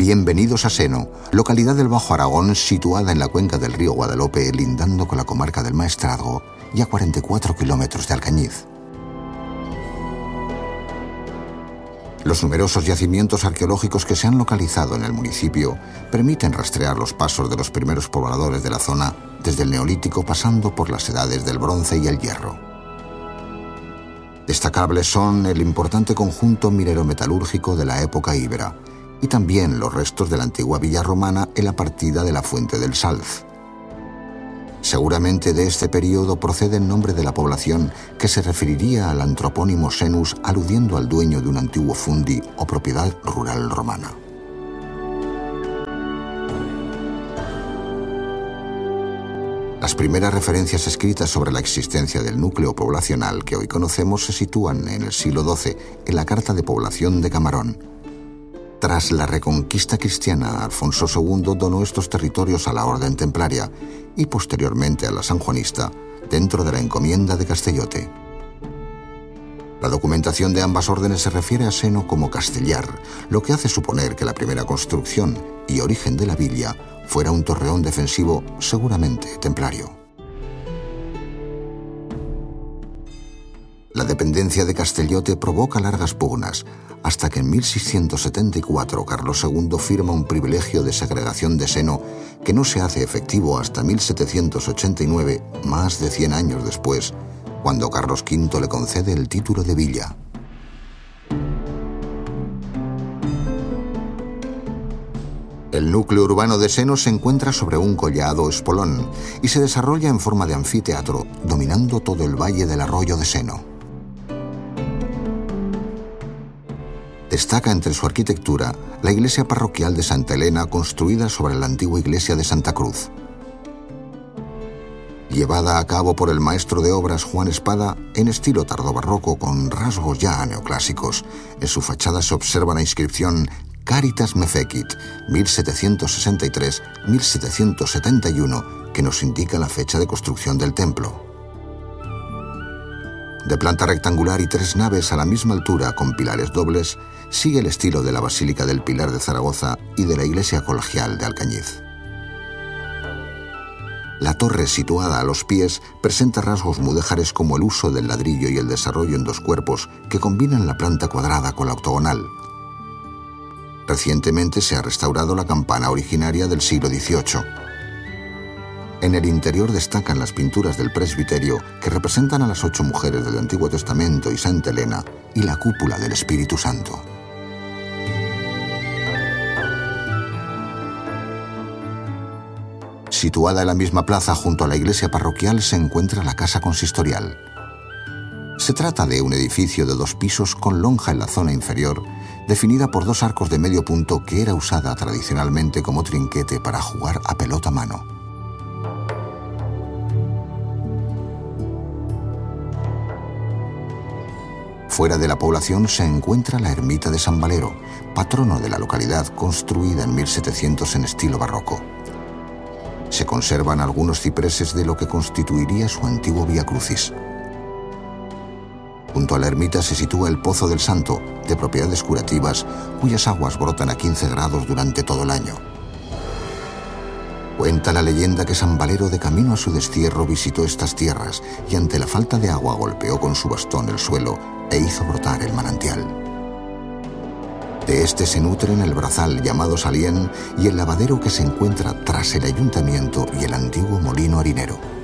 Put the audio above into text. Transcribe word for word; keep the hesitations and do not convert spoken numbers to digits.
Bienvenidos a Seno, localidad del Bajo Aragón situada en la cuenca del río Guadalope, lindando con la comarca del Maestrazgo y a cuarenta y cuatro kilómetros de Alcañiz. Los numerosos yacimientos arqueológicos que se han localizado en el municipio permiten rastrear los pasos de los primeros pobladores de la zona desde el Neolítico pasando por las edades del Bronce y el Hierro. Destacables son el importante conjunto minero-metalúrgico de la época íbera y también los restos de la antigua villa romana en la partida de la Fuente del Salz. Seguramente de este periodo procede el nombre de la población, que se referiría al antropónimo Senus, aludiendo al dueño de un antiguo fundi o propiedad rural romana. Las primeras referencias escritas sobre la existencia del núcleo poblacional que hoy conocemos se sitúan en el siglo doce en la Carta de Población de Camarón. Tras la reconquista cristiana, Alfonso segundo donó estos territorios a la Orden Templaria y posteriormente a la sanjuanista, dentro de la encomienda de Castellote. La documentación de ambas órdenes se refiere a Seno como Castellar, lo que hace suponer que la primera construcción y origen de la villa fuera un torreón defensivo, seguramente templario. La dependencia de Castellote provoca largas pugnas, hasta que en mil seiscientos setenta y cuatro Carlos segundo firma un privilegio de segregación de Seno que no se hace efectivo hasta mil setecientos ochenta y nueve, más de cien años después, cuando Carlos quinto le concede el título de villa. El núcleo urbano de Seno se encuentra sobre un collado espolón y se desarrolla en forma de anfiteatro, dominando todo el valle del arroyo de Seno. Destaca entre su arquitectura la iglesia parroquial de Santa Elena, construida sobre la antigua iglesia de Santa Cruz. Llevada a cabo por el maestro de obras Juan Espada en estilo tardobarroco con rasgos ya neoclásicos, en su fachada se observa la inscripción Caritas me fecit, mil setecientos sesenta y tres a mil setecientos setenta y uno, que nos indica la fecha de construcción del templo. De planta rectangular y tres naves a la misma altura con pilares dobles, sigue el estilo de la Basílica del Pilar de Zaragoza y de la Iglesia Colegial de Alcañiz. La torre, situada a los pies, presenta rasgos mudéjares como el uso del ladrillo y el desarrollo en dos cuerpos que combinan la planta cuadrada con la octogonal. Recientemente se ha restaurado la campana originaria del siglo dieciocho. En el interior destacan las pinturas del presbiterio que representan a las ocho mujeres del Antiguo Testamento y Santa Elena y la cúpula del Espíritu Santo. Situada en la misma plaza junto a la iglesia parroquial se encuentra la casa consistorial. Se trata de un edificio de dos pisos con lonja en la zona inferior, definida por dos arcos de medio punto que era usada tradicionalmente como trinquete para jugar a pelota a mano. Fuera de la población se encuentra la ermita de San Valero, patrono de la localidad, construida en mil setecientos en estilo barroco. Se conservan algunos cipreses de lo que constituiría su antiguo Vía Crucis. Junto a la ermita se sitúa el Pozo del Santo, de propiedades curativas, cuyas aguas brotan a quince grados durante todo el año. Cuenta la leyenda que San Valero, de camino a su destierro, visitó estas tierras y ante la falta de agua golpeó con su bastón el suelo e hizo brotar el manantial. De este se nutren el brazal llamado Salién y el lavadero que se encuentra tras el ayuntamiento y el antiguo molino harinero.